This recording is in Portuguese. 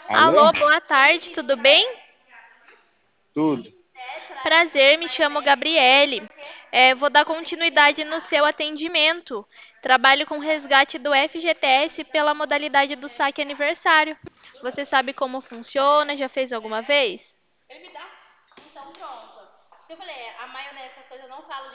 Alô? Alô, boa tarde, tudo bem? Tudo. Prazer, me chamo Gabriele. Vou dar continuidade no seu atendimento. Trabalho com resgate do FGTS pela modalidade do saque aniversário. Você sabe como funciona? Já fez alguma vez?